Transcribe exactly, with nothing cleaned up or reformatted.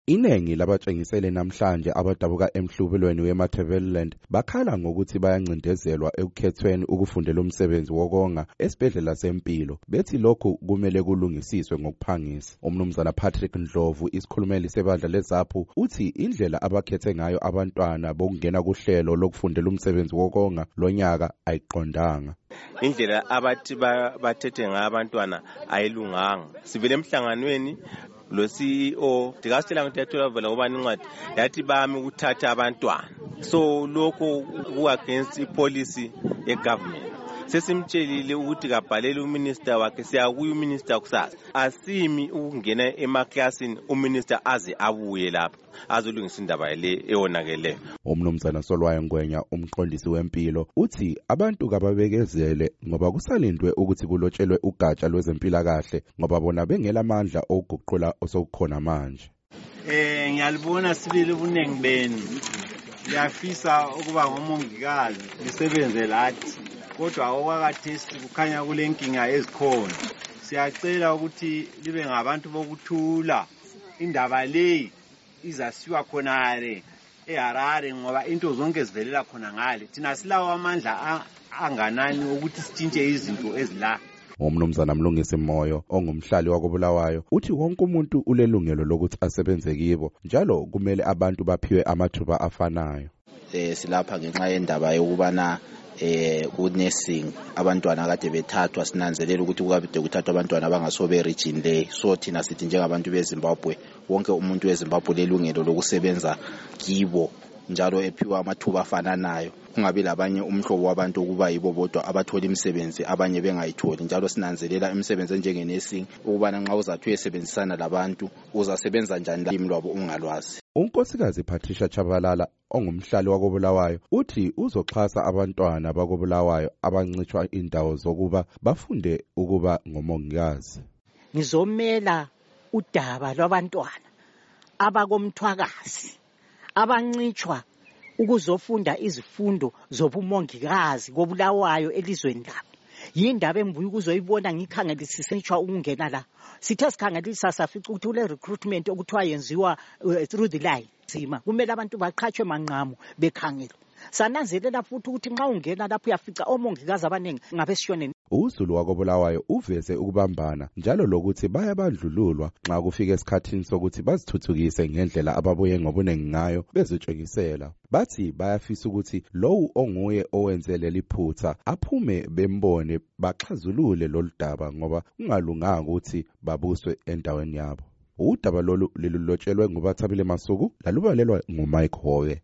Inengi labatshengisele namhlanje abadabuka emhlubulweni weMatabeleland bakhala ngokuthi bayancindezelwa ekukhethweni ukufundela umsebenzi wokonga esibhedlela sempilo. Bethi lokhu kumele kulungisiswe ngokuphangisa. Umnumzana Patrick Ndlovu, isikhulumeli sebandla leZAPHU, uthi indlela abakhethe ngayo abantwana bokungena kuhlelo lokufundela umsebenzi wokonga lonyaka ayiqondanga. Indlela abathi bathethe ngayo abantwana ayilunganga. Sivele emhlanganweni lo C E O dikasela ukuthi yathola vela ubani incwadi yathi bami ukuthatha abantwana, so lokho ku against ipolicy ye government. Sesimtshelile ukuthi kabhalele uminister wakhe, siyakuya uminister kusasa, asimi ukungena emaklasini uminister aze abuye lapha azolungisa indaba le eyonakeleyo. Umnumzana Solwayo Ngwenya, umqondisi wempilo, uthi abantu kababekezele ngoba kusalindwe ukuthi kulotshelwe ugatsha lwezempilakahle ngoba bona bengela amandla okuguqula osokukhona manje. Eh ngiyalibona sibili ubunengi benu liyafisa ukuba ngomongikazi lisebenze lathi, kodwa okwakathesi kukhanya kulenkinga ezikhona. Siyacela ukuthi libe ngabantu bokuthula, indaba le izasiwa khonale eHarare ngoba into zonke zivelela khona ngale. Thina silawo amandla anganani ukuthi sitshintshe izinto ezila. Umnumzana Mlungisi Moyo, ongumhlali wakoBulawayo, uthi wonke umuntu ulelungelo lokuthi asebenze kibo, njalo kumele abantu baphiwe amathuba afanayo. Eh silapha ngenxa yendaba yokubana eh ku-nursing abantwana kade bethathwa, sinanzelela ukuthi kukade kuthathwa abantwana abangasobe region le. So thina sithi njengabantu beZimbabwe, wonke umuntu weZimbabwe lelungelo lokusebenza kibo, njalo ephiwa amathuba afananayo. Kungabi labanye umhlobo wabantu ukuba yibo bodwa abathola imisebenzi abanye bengayitholi. Njalo sinanzelela imisebenzi njenge nursing ukubana nxa uzathi uyesebenzisana labantu uzasebenza njani limi lwabo ungalwazi. Unkosikazi Patricia Chabalala, ongumhlali wakoBulawayo, uthi uzoxhasa abantwana bakoBulawayo abancishwa indawo zokuba bafunde ukuba ngomongikazi. Ngizomela udaba lwabantwana abakomthwakazi abancishwa ukuzofunda izifundo zobumongikazi koBulawayo elizweni labo. Yindaba engibuye ukuzoyibona ngikhangelisisitshwa ukungena la. Sithe sikhangelisa safica ukuthi ule recruitment okuthiwa yenziwa uh, through the line sima kumele abantu baqhatshwe manqamu bekhangela. Sananzelela futhi ukuthi nxa ungena lapho uyafica omongikazi abaningi ngabesishoneni. uZulu wakoBulawayo uveze ukubambana njalo lokuthi bayabandlululwa nxa kufika esikhathini sokuthi bazithuthukise ngendlela ababuye ngobunengi ngayo bezotshengisela. Bathi bayafisa ukuthi lowo onguye owenze leli phutha aphume bembone baxazulule loludaba ngoba kungalunganga ukuthi babuswe endaweni yabo. Udaba lolu lilotshelwe nguBathabile Masuku lalubalelwa nguMike Howe.